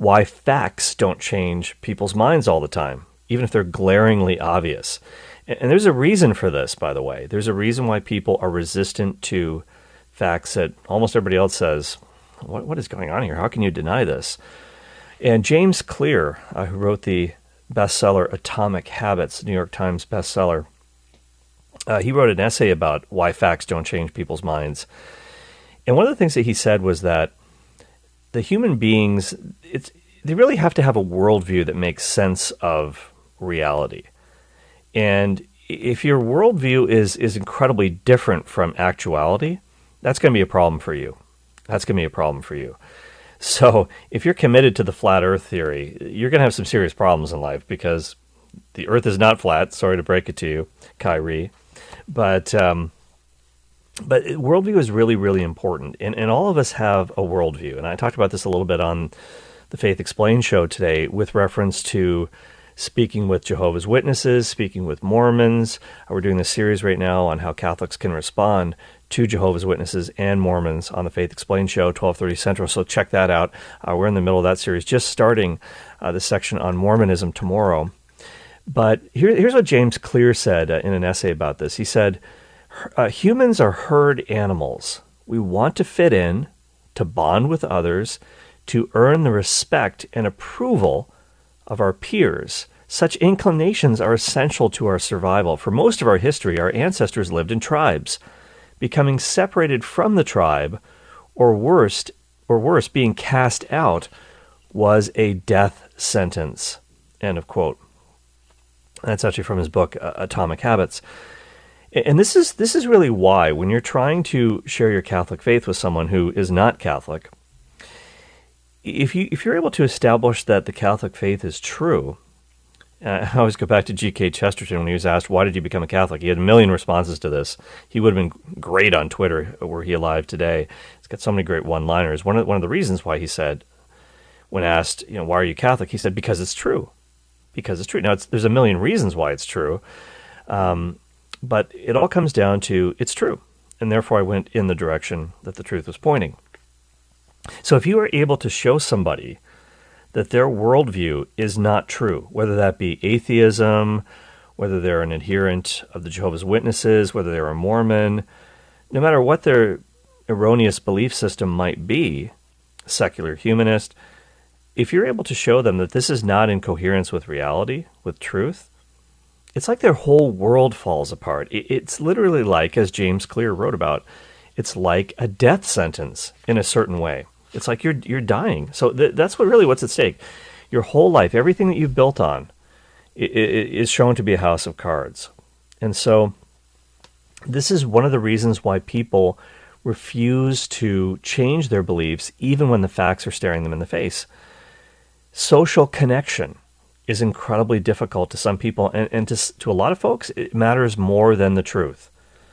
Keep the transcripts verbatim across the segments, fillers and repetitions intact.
why facts don't change people's minds all the time, even if they're glaringly obvious. And there's a reason for this, by the way. There's a reason why people are resistant to facts that almost everybody else says, what, what is going on here? How can you deny this? And James Clear, uh, who wrote the bestseller Atomic Habits, New York Times bestseller, uh, he wrote an essay about why facts don't change people's minds. And one of the things that he said was that the human beings, it's, they really have to have a worldview that makes sense of reality. And if your worldview is, is incredibly different from actuality, that's going to be a problem for you. That's going to be a problem for you. So if you're committed to the flat earth theory, you're going to have some serious problems in life because the earth is not flat. Sorry to break it to you, Kyrie. But um, but worldview is really, really important. And, and all of us have a worldview. And I talked about this a little bit on the Faith Explained show today with reference to speaking with Jehovah's Witnesses, speaking with Mormons. We're doing this series right now on how Catholics can respond to Jehovah's Witnesses and Mormons on the Faith Explained show, twelve thirty Central. So check that out. Uh, we're in the middle of that series, just starting uh, the section on Mormonism tomorrow. But here, here's what James Clear said uh, in an essay about this. He said, uh, humans are herd animals. We want to fit in, to bond with others, to earn the respect and approval of our peers. Such inclinations are essential to our survival. For most of our history, our ancestors lived in tribes. Becoming separated from the tribe, or worse, or worse, being cast out, was a death sentence. End of quote. That's actually from his book, uh, Atomic Habits. And this is this is really why, when you're trying to share your Catholic faith with someone who is not Catholic, if you if you're able to establish that the Catholic faith is true, uh, I always go back to G K Chesterton when he was asked, why did you become a Catholic? He had a million responses to this. He would have been great on Twitter, were he alive today. He's got so many great one-liners. One of, one of the reasons why he said, when asked, you know, why are you Catholic? He said, because it's true. Because it's true. Now, it's, there's a million reasons why it's true, um, but it all comes down to it's true. And therefore, I went in the direction that the truth was pointing. So if you are able to show somebody that their worldview is not true, whether that be atheism, whether they're an adherent of the Jehovah's Witnesses, whether they're a Mormon, no matter what their erroneous belief system might be, secular humanist, if you're able to show them that this is not in coherence with reality, with truth, it's like their whole world falls apart. It's literally like, as James Clear wrote about, it's like a death sentence in a certain way. It's like you're you're dying. So th- that's what really what's at stake. Your whole life, everything that you've built on, I- I- is shown to be a house of cards. And so this is one of the reasons why people refuse to change their beliefs, even when the facts are staring them in the face. Social connection is incredibly difficult to some people, and, and to, to a lot of folks, it matters more than the truth.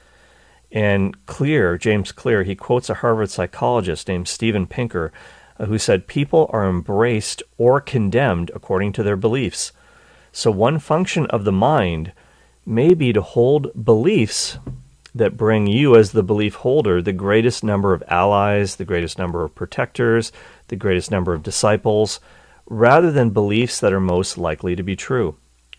And Clear, James Clear, he quotes a Harvard psychologist named Steven Pinker, uh, who said, people are embraced or condemned according to their beliefs. So one function of the mind may be to hold beliefs that bring you as the belief holder the greatest number of allies, the greatest number of protectors, the greatest number of disciples, rather than beliefs that are most likely to be true.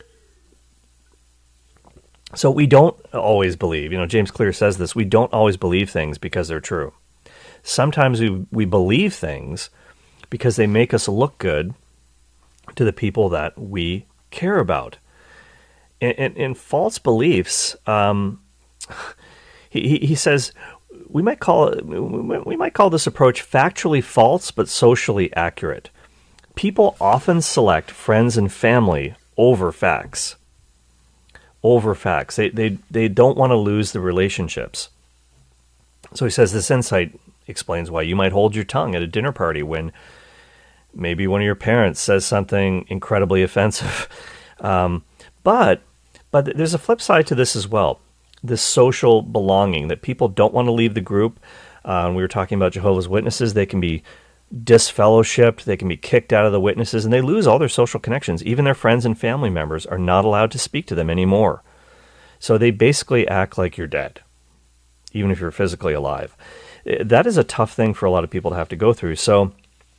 So we don't always believe, you know, James Clear says this, we don't always believe things because they're true. Sometimes we, we believe things because they make us look good to the people that we care about. And, and, and false beliefs, um, he, he says, we might call it, we might call this approach factually false but socially accurate. People often select friends and family over facts. Over facts. They they they don't want to lose the relationships. So he says this insight explains why you might hold your tongue at a dinner party when maybe one of your parents says something incredibly offensive. Um, but but there's a flip side to this as well. This social belonging, that people don't want to leave the group. Uh, we were talking about Jehovah's Witnesses. They can be disfellowshipped, they can be kicked out of the witnesses, and they lose all their social connections. Even their friends and family members are not allowed to speak to them anymore. So they basically act like you're dead, even if you're physically alive. That is a tough thing for a lot of people to have to go through. So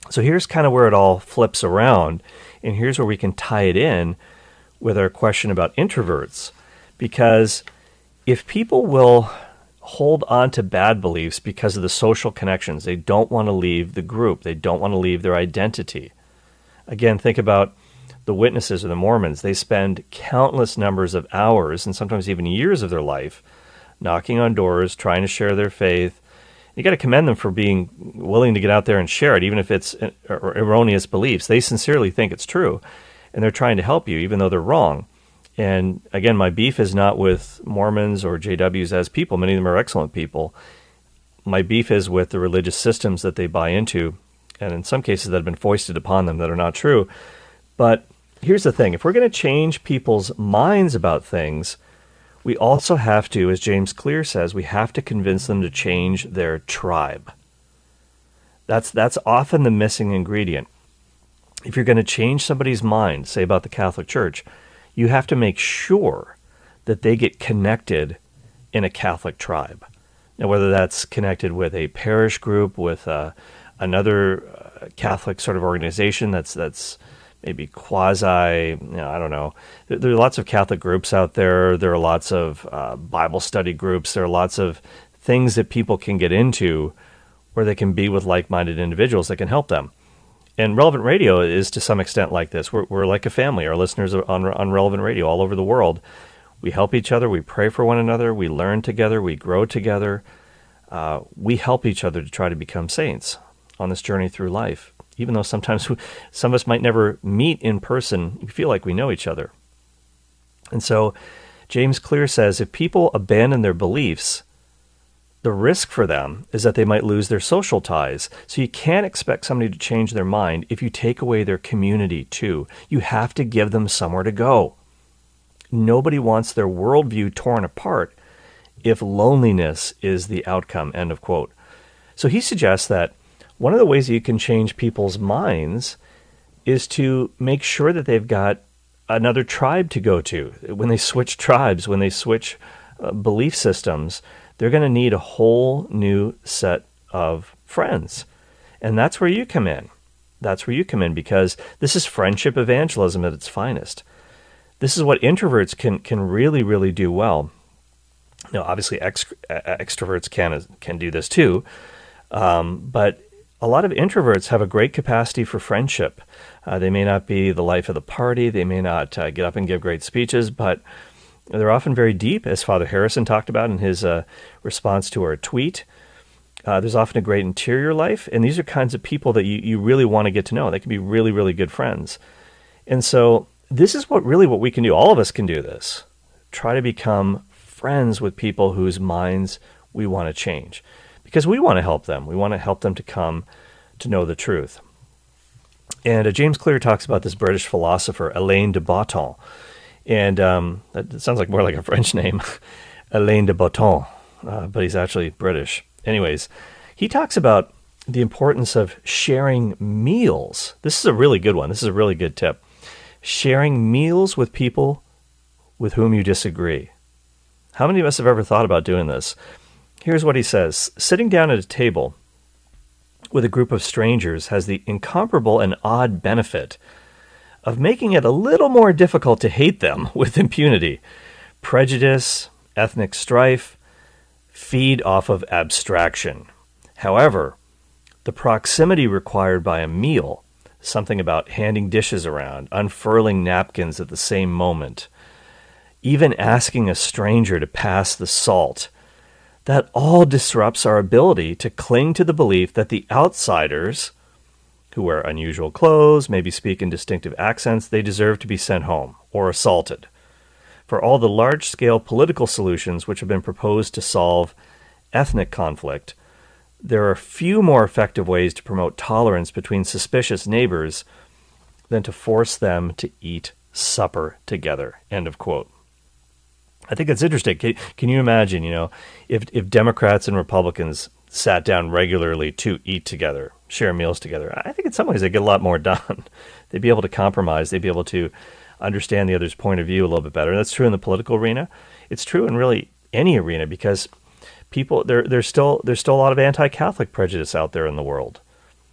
So here's kind of where it all flips around, and here's where we can tie it in with our question about introverts. Because if people will hold on to bad beliefs because of the social connections, they don't want to leave the group, they don't want to leave their identity. Again, think about the witnesses or the Mormons. They spend countless numbers of hours and sometimes even years of their life knocking on doors, trying to share their faith. You got to commend them for being willing to get out there and share it, even if it's erroneous beliefs. They sincerely think it's true, and they're trying to help you, even though they're wrong. And again, my beef is not with Mormons or J Ws as people. Many of them are excellent people. My beef is with the religious systems that they buy into, and in some cases that have been foisted upon them that are not true. But here's the thing. If we're going to change people's minds about things, we also have to, as James Clear says, we have to convince them to change their tribe. That's that's often the missing ingredient. If you're going to change somebody's mind, say about the Catholic Church, you have to make sure that they get connected in a Catholic tribe. Now, whether that's connected with a parish group, with uh, another uh, Catholic sort of organization that's that's maybe quasi, you know, I don't know. There, there are lots of Catholic groups out there. There are lots of uh, Bible study groups. There are lots of things that people can get into where they can be with like-minded individuals that can help them. And Relevant Radio is to some extent like this. We're, we're like a family. Our listeners are on, on Relevant Radio all over the world. We help each other. We pray for one another. We learn together. We grow together. Uh, we help each other to try to become saints on this journey through life. Even though sometimes we, some of us might never meet in person, we feel like we know each other. And so James Clear says if people abandon their beliefs, the risk for them is that they might lose their social ties. So you can't expect somebody to change their mind if you take away their community too. You have to give them somewhere to go. Nobody wants their worldview torn apart if loneliness is the outcome, end of quote. So he suggests that one of the ways that you can change people's minds is to make sure that they've got another tribe to go to. When they switch tribes, when they switch uh, belief systems, they're going to need a whole new set of friends. And that's where you come in. That's where you come in, because this is friendship evangelism at its finest. This is what introverts can can really, really do well. Now, obviously, ex, extroverts can can do this too, um, but a lot of introverts have a great capacity for friendship. Uh, they may not be the life of the party. They may not uh, get up and give great speeches, but they're often very deep, as Father Harrison talked about in his uh, response to our tweet. Uh, there's often a great interior life, and these are kinds of people that you, you really want to get to know. They can be really, really good friends. And so this is what really what we can do. All of us can do this. Try to become friends with people whose minds we want to change, because we want to help them. We want to help them to come to know the truth. And uh, James Clear talks about this British philosopher, Alain de Botton. And um, that sounds like more like a French name, Alain de Botton, uh, but he's actually British. Anyways, he talks about the importance of sharing meals. This is a really good one. This is a really good tip. Sharing meals with people with whom you disagree. How many of us have ever thought about doing this? Here's what he says. Sitting down at a table with a group of strangers has the incomparable and odd benefit of making it a little more difficult to hate them with impunity. Prejudice, ethnic strife, feed off of abstraction. However, the proximity required by a meal, something about handing dishes around, unfurling napkins at the same moment, even asking a stranger to pass the salt, that all disrupts our ability to cling to the belief that the outsiders who wear unusual clothes, maybe speak in distinctive accents, they deserve to be sent home or assaulted. For all the large-scale political solutions which have been proposed to solve ethnic conflict, there are few more effective ways to promote tolerance between suspicious neighbors than to force them to eat supper together. End of quote. I think it's interesting. Can, can you imagine, you know, if if Democrats and Republicans sat down regularly to eat together, share meals together, I think in some ways they'd get a lot more done. They'd be able to compromise. They'd be able to understand the other's point of view a little bit better. And that's true in the political arena. It's true in really any arena, because people there there's still there's still a lot of anti-Catholic prejudice out there in the world.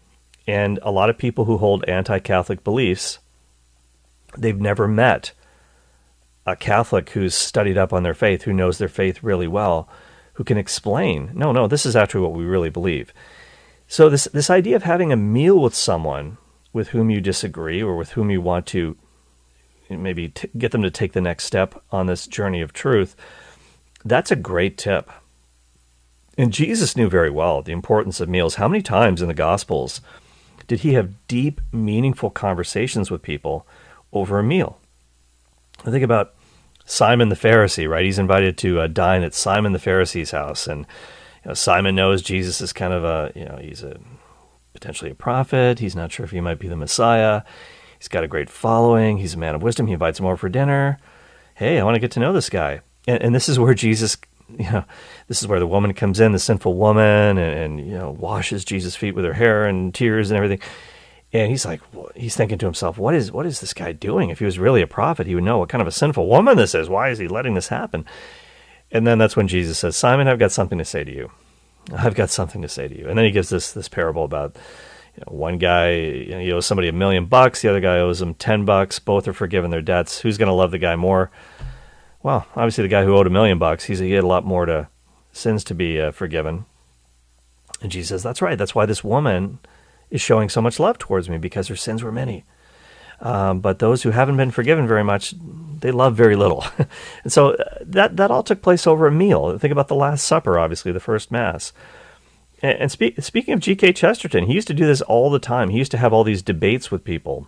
And a lot of people who hold anti-Catholic beliefs, they've never met a Catholic who's studied up on their faith, who knows their faith really well, who can explain, no, no, this is actually what we really believe. So this this idea of having a meal with someone with whom you disagree or with whom you want to maybe t- get them to take the next step on this journey of truth, that's a great tip. And Jesus knew very well the importance of meals. How many times in the Gospels did he have deep, meaningful conversations with people over a meal? I think about Simon the Pharisee, right? He's invited to uh, dine at Simon the Pharisee's house. And you know, Simon knows Jesus is kind of a, you know, he's a potentially a prophet. He's not sure if he might be the Messiah. He's got a great following. He's a man of wisdom. He invites him over for dinner. Hey, I want to get to know this guy. And, and this is where Jesus, you know, this is where the woman comes in, the sinful woman, and, and you know, washes Jesus' feet with her hair and tears and everything. And he's like, he's thinking to himself, what is what is this guy doing? If he was really a prophet, he would know what kind of a sinful woman this is. Why is he letting this happen? And then that's when Jesus says, Simon, I've got something to say to you. I've got something to say to you. And then he gives this this parable about, you know, one guy, you know, he owes somebody a million bucks. The other guy owes him ten bucks. Both are forgiven their debts. Who's going to love the guy more? Well, obviously the guy who owed a million bucks, he's, he had a lot more to sins to be uh, forgiven. And Jesus says, that's right. That's why this woman is showing so much love towards me, because her sins were many. Um, but those who haven't been forgiven very much, they love very little. And so that that all took place over a meal. Think about the Last Supper, obviously, the first Mass. And, and spe- speaking of G K Chesterton, he used to do this all the time. He used to have all these debates with people.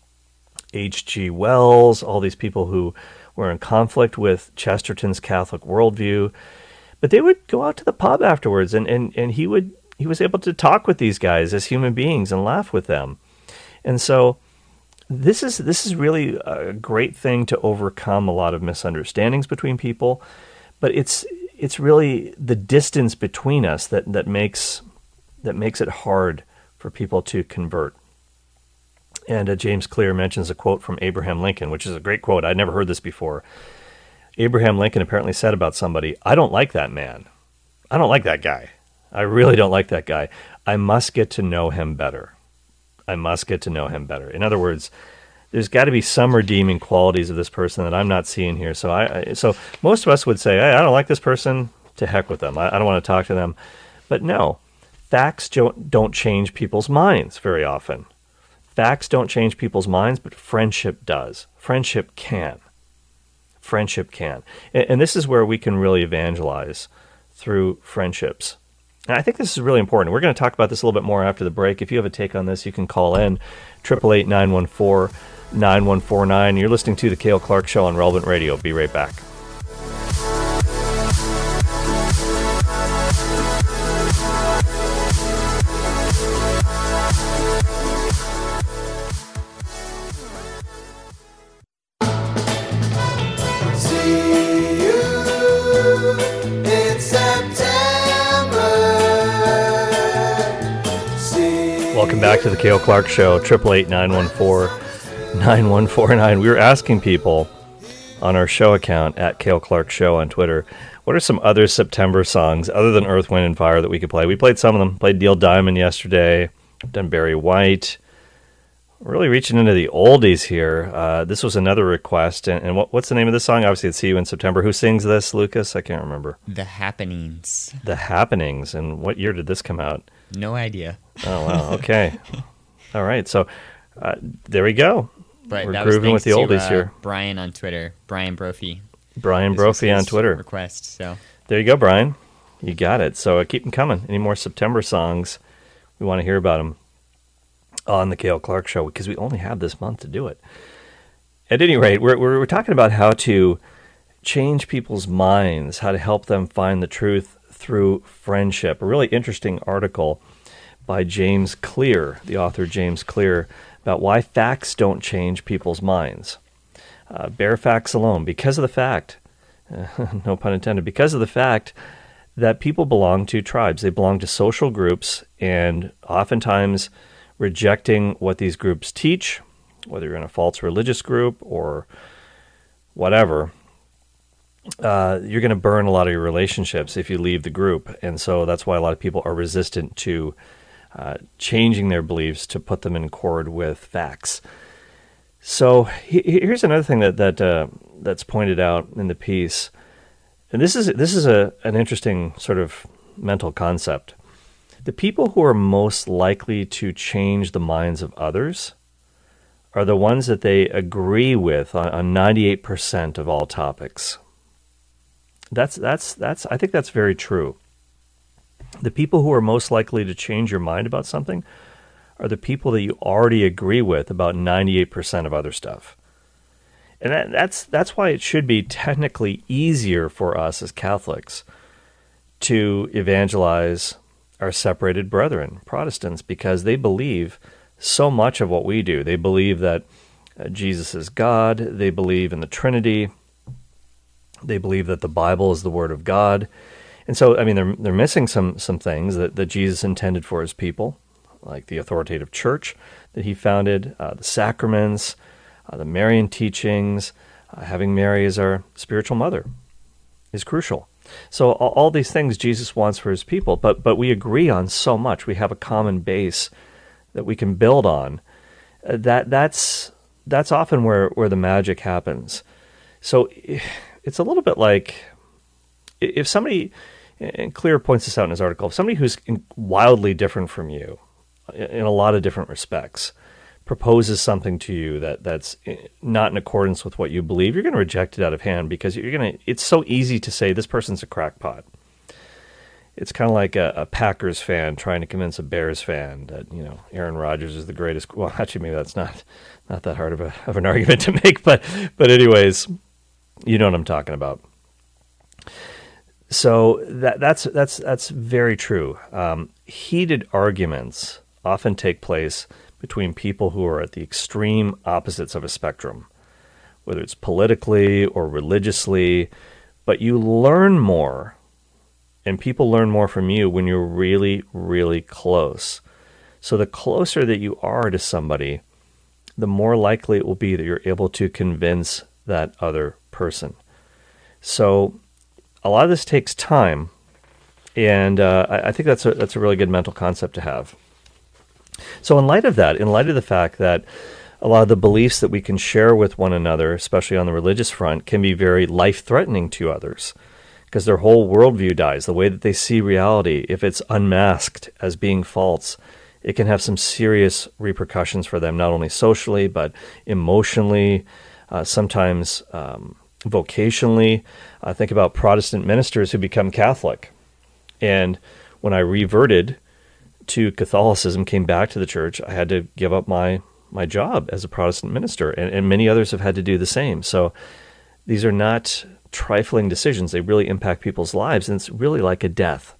H G Wells, all these people who were in conflict with Chesterton's Catholic worldview. But they would go out to the pub afterwards, and, and, and he would he was able to talk with these guys as human beings and laugh with them. And so This is this is really a great thing to overcome a lot of misunderstandings between people, but it's it's really the distance between us that, that makes that makes it hard for people to convert. And uh, James Clear mentions a quote from Abraham Lincoln, which is a great quote. I'd never heard this before. Abraham Lincoln apparently said about somebody, "I don't like that man. I don't like that guy. I really don't like that guy. I must get to know him better." I must get to know him better. In other words, there's got to be some redeeming qualities of this person that I'm not seeing here. So I, I so most of us would say, hey, I don't like this person. To heck with them. I, I don't want to talk to them. But no, facts don't, don't change people's minds very often. Facts don't change people's minds, but friendship does. Friendship can. Friendship can. And, and this is where we can really evangelize, through friendships. And I think this is really important. We're going to talk about this a little bit more after the break. If you have a take on this, you can call in eight eight eight, nine one four, nine one four nine. You're listening to The Cale Clark Show on Relevant Radio. Be right back. Welcome back to the Cale Clark Show, eight eight eight, nine one four, nine one four nine. We were asking people on our show account, at Cale Clark Show on Twitter, what are some other September songs other than Earth, Wind, and Fire that we could play? We played some of them. Played Neil Diamond yesterday, done Barry White. Really reaching into the oldies here. Uh, this was another request. And, and what, what's the name of this song? Obviously, it's See You in September. Who sings this, Lucas? I can't remember. The Happenings. The Happenings. And what year did this come out? No idea. Oh, wow. Okay. All right. So uh, there we go. Right, We're that was grooving with the to, oldies uh, here. Brian on Twitter. Brian Brophy. Brian This was Brophy on his Twitter. Request. So There you go, Brian. You got it. So uh, keep them coming. Any more September songs? We want to hear about them on the Cale Clark Show, because we only have this month to do it. At any rate, we're, we're, we're talking about how to change people's minds, how to help them find the truth through friendship. A really interesting article by James Clear, the author James Clear, about why facts don't change people's minds. Uh, bare facts alone, because of the fact, uh, no pun intended, because of the fact that people belong to tribes. They belong to social groups, and oftentimes rejecting what these groups teach, whether you're in a false religious group or whatever, uh, you're going to burn a lot of your relationships if you leave the group. And so that's why a lot of people are resistant to uh, changing their beliefs to put them in accord with facts. So he, here's another thing that that uh, that's pointed out in the piece, and this is this is a an interesting sort of mental concept. The people who are most likely to change the minds of others are the ones that they agree with on, on ninety-eight percent of all topics. That's that's that's I think that's very true. The people who are most likely to change your mind about something are the people that you already agree with about ninety-eight percent of other stuff. And that, that's that's why it should be technically easier for us as Catholics to evangelize our separated brethren, Protestants, because they believe so much of what we do. They believe that uh, Jesus is God. They believe in the Trinity. They believe that the Bible is the Word of God. And so, I mean, they're they're missing some some things that, that Jesus intended for his people, like the authoritative church that he founded, uh, the sacraments, uh, the Marian teachings, uh, having Mary as our spiritual mother is crucial. So all, all these things Jesus wants for his people, but but we agree on so much. We have a common base that we can build on. Uh, that that's that's often where, where the magic happens. So it's a little bit like if somebody, and Clear points this out in his article, if somebody who's wildly different from you in a lot of different respects proposes something to you that, that's not in accordance with what you believe, you're going to reject it out of hand because you're going to. It's so easy to say this person's a crackpot. It's kind of like a, a Packers fan trying to convince a Bears fan that, you know, Aaron Rodgers is the greatest. Well, actually, maybe that's not not that hard of a of an argument to make, but but anyways, you know what I'm talking about. So that that's that's that's very true. Um, heated arguments often take place between people who are at the extreme opposites of a spectrum, whether it's politically or religiously, but you learn more, and people learn more from you when you're really, really close. So the closer that you are to somebody, the more likely it will be that you're able to convince that other person. So a lot of this takes time, and uh, I, I think that's a, that's a really good mental concept to have. So in light of that, in light of the fact that a lot of the beliefs that we can share with one another, especially on the religious front, can be very life-threatening to others because their whole worldview dies, the way that they see reality. If it's unmasked as being false, it can have some serious repercussions for them, not only socially, but emotionally, uh, sometimes um, vocationally. I think about Protestant ministers who become Catholic. And when I reverted to Catholicism, came back to the church, I had to give up my my job as a Protestant minister, and, and many others have had to do the same. So these are not trifling decisions. They really impact people's lives, and it's really like a death.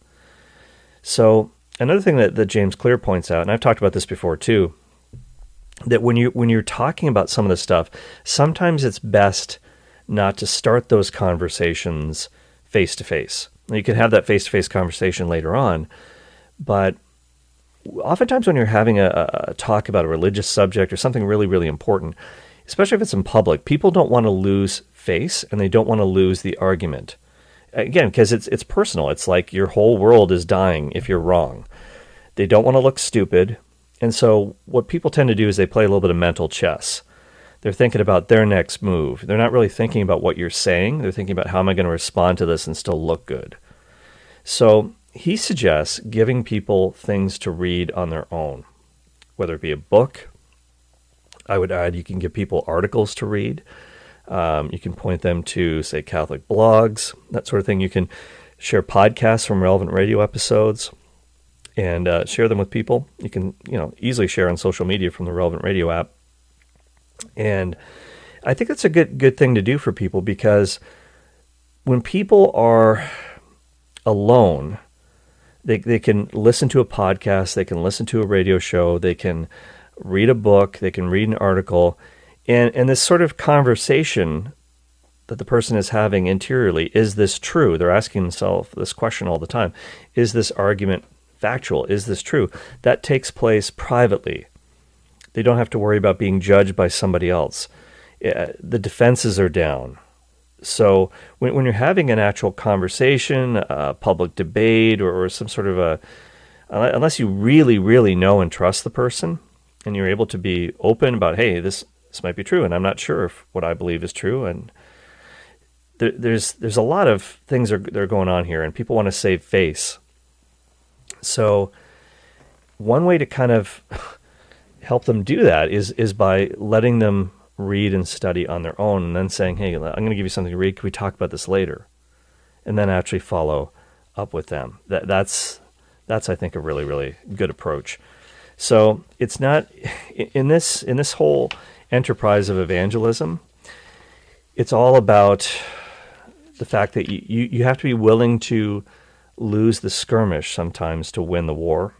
So another thing that, that James Clear points out, and I've talked about this before too, that when you when you're talking about some of this stuff, sometimes it's best not to start those conversations face to face. You can have that face to face conversation later on, but oftentimes when you're having a, a talk about a religious subject or something really, really important, especially if it's in public, people don't want to lose face and they don't want to lose the argument. Again, because it's it's personal. It's like your whole world is dying if you're wrong. They don't want to look stupid. And so what people tend to do is they play a little bit of mental chess. They're thinking about their next move. They're not really thinking about what you're saying. They're thinking about how am I going to respond to this and still look good. So he suggests giving people things to read on their own, whether it be a book. I would add you can give people articles to read. Um, you can point them to, say, Catholic blogs, that sort of thing. You can share podcasts from relevant radio episodes and uh, share them with people. You can, you know, easily share on social media from the Relevant Radio app. And I think that's a good good thing to do for people, because when people are alone, They they can listen to a podcast, they can listen to a radio show, they can read a book, they can read an article, and, and this sort of conversation that the person is having interiorly, is this true? They're asking themselves this question all the time. Is this argument factual? Is this true? That takes place privately. They don't have to worry about being judged by somebody else. The defenses are down. So when when you're having an actual conversation, a public debate, or, or some sort of a Unle- Unless you really, really know and trust the person, and you're able to be open about, hey, this this might be true, and I'm not sure if what I believe is true, and there, there's there's a lot of things that are, that are going on here, and people want to save face. So one way to kind of help them do that is is by letting them read and study on their own, and then saying, hey, I'm going to give you something to read. Can we talk about this later? And then actually follow up with them. That that's that's I think a really, really good approach. So it's not in this in this whole enterprise of evangelism, it's all about the fact that you, you, you have to be willing to lose the skirmish sometimes to win the war.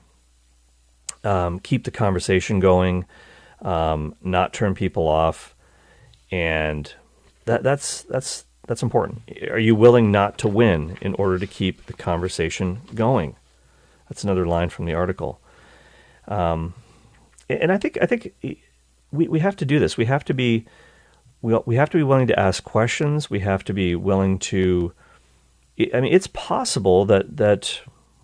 Um, keep the conversation going, um, not turn people off, and that that's that's that's important. Are you willing not to win in order to keep the conversation going? That's another line from the article. Um, and I think I think we we have to do this. We have to be we we have to be willing to ask questions. We have to be willing to. I mean, it's possible that that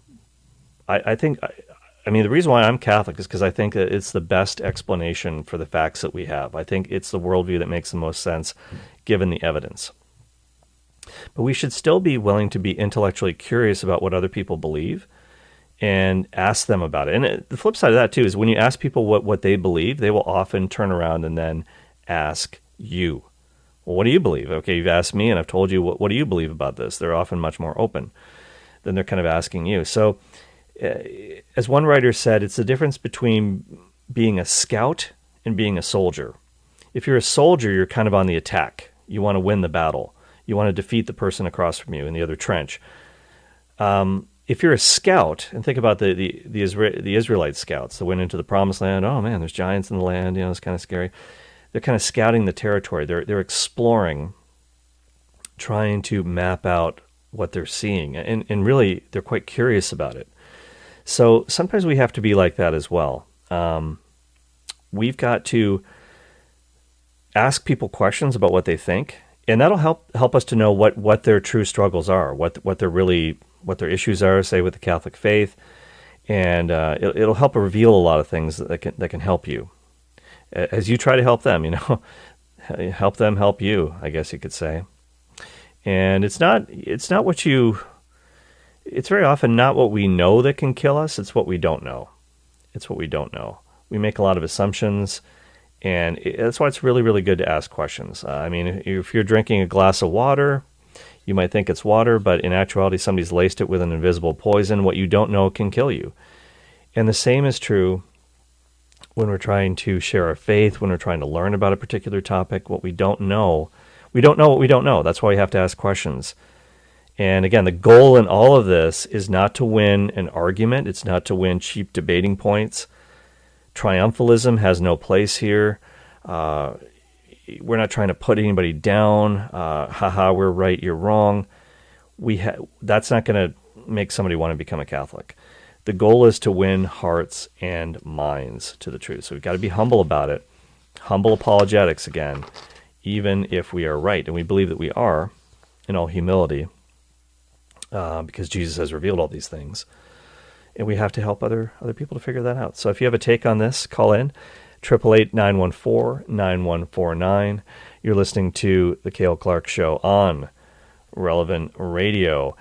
I, I think. I, I mean, the reason why I'm Catholic is because I think that it's the best explanation for the facts that we have. I think it's the worldview that makes the most sense given the evidence. But we should still be willing to be intellectually curious about what other people believe and ask them about it. And it, the flip side of that, too, is when you ask people what, what they believe, they will often turn around and then ask you, well, what do you believe? Okay, you've asked me, and I've told you, what, what do you believe about this? They're often much more open than they're kind of asking you. So, Uh, as one writer said, it's the difference between being a scout and being a soldier. If you're a soldier, you're kind of on the attack. You want to win the battle. You want to defeat the person across from you in the other trench. Um, if you're a scout, and think about the the the, Isra- the Israelite scouts that went into the Promised Land. Oh man, there's giants in the land. You know, it's kind of scary. They're kind of scouting the territory. They're they're exploring, trying to map out what they're seeing, and and really they're quite curious about it. So sometimes we have to be like that as well. Um, we've got to ask people questions about what they think, and that'll help help us to know what, what their true struggles are, what what their really what their issues are, say with the Catholic faith, and uh, it, it'll help reveal a lot of things that can that can help you as you try to help them. You know, help them help you, I guess you could say. And it's not it's not what you. It's very often not what we know that can kill us. It's what we don't know. It's what we don't know. We make a lot of assumptions, and it, that's why it's really, really good to ask questions. Uh, I mean, if you're drinking a glass of water, you might think it's water, but in actuality, somebody's laced it with an invisible poison. What you don't know can kill you. And the same is true when we're trying to share our faith, when we're trying to learn about a particular topic. What we don't know, we don't know what we don't know. That's why we have to ask questions. And again, the goal in all of this is not to win an argument. It's not to win cheap debating points. Triumphalism has no place here. Uh, we're not trying to put anybody down. Uh, haha, we're right, you're wrong. We ha- that's not going to make somebody want to become a Catholic. The goal is to win hearts and minds to the truth. So we've got to be humble about it. Humble apologetics again, even if we are right. And we believe that we are, in all humility. Uh, because Jesus has revealed all these things. And we have to help other other people to figure that out. So if you have a take on this, call in, eight eight eight, nine one four, nine one four nine. You're listening to The Cale Clark Show on Relevant Radio.